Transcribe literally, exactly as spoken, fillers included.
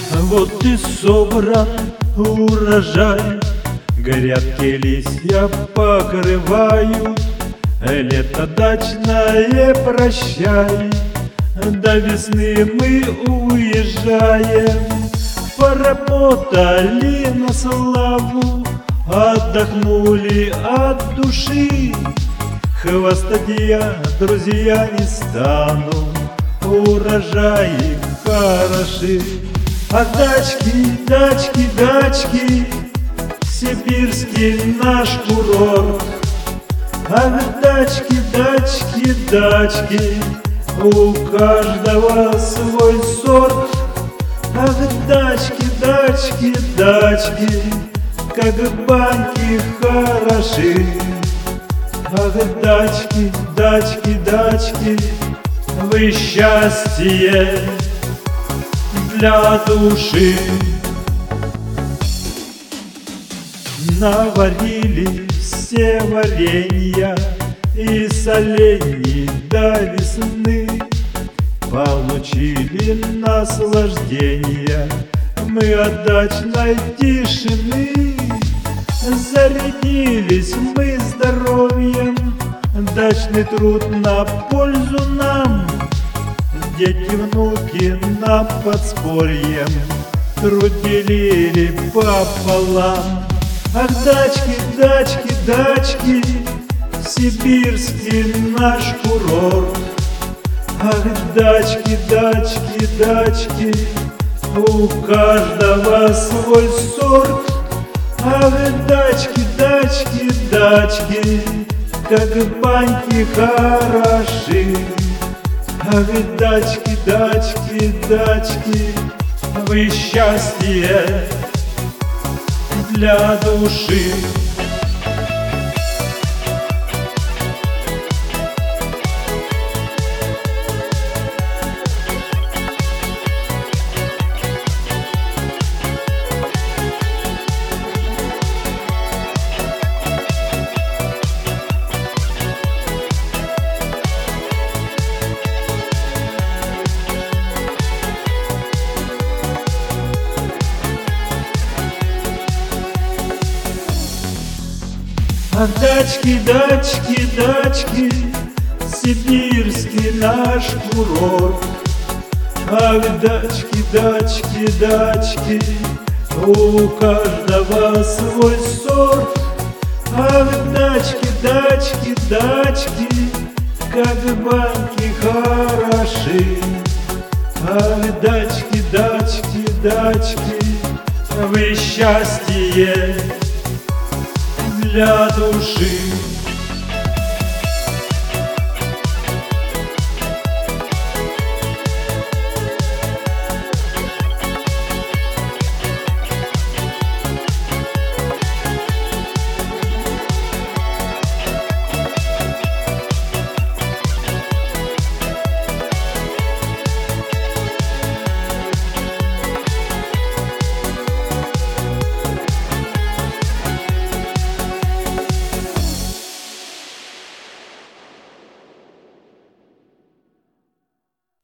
Вот и собран урожай, грядки листья покрывают. Лето дачное прощай, до весны мы уезжаем. Поработали на славу, отдохнули от души. Хвастать я, друзья, не стану, урожаи хороши. А дачки, дачки, дачки, сибирский наш курорт. Ах, дачки, дачки, дачки, у каждого свой сорт. Ах, дачки, дачки, дачки, как баньки хороши. Ах, дачки, дачки, дачки, вы счастье для души. Наварили все варенья и соленья до весны, получили наслаждение мы от дачной тишины. Зарядились мы здоровьем, дачный труд на пользу нам. Дети, внуки нам подспорьем труд делили пополам. Ах, дачки, дачки, дачки, сибирский наш курорт. Ах, дачки, дачки, дачки, у каждого свой сорт. Ах, дачки, дачки, дачки, как баньки хороши. Ах, дачки, дачки, дачки, вы счастье для души. Ах, дачки, дачки, дачки, сибирский наш курорт. Ах, дачки, дачки, дачки, у каждого свой сорт. Ах, дачки, дачки, дачки, как баньки хороши. Ах, дачки, дачки, дачки, вы счастье для души.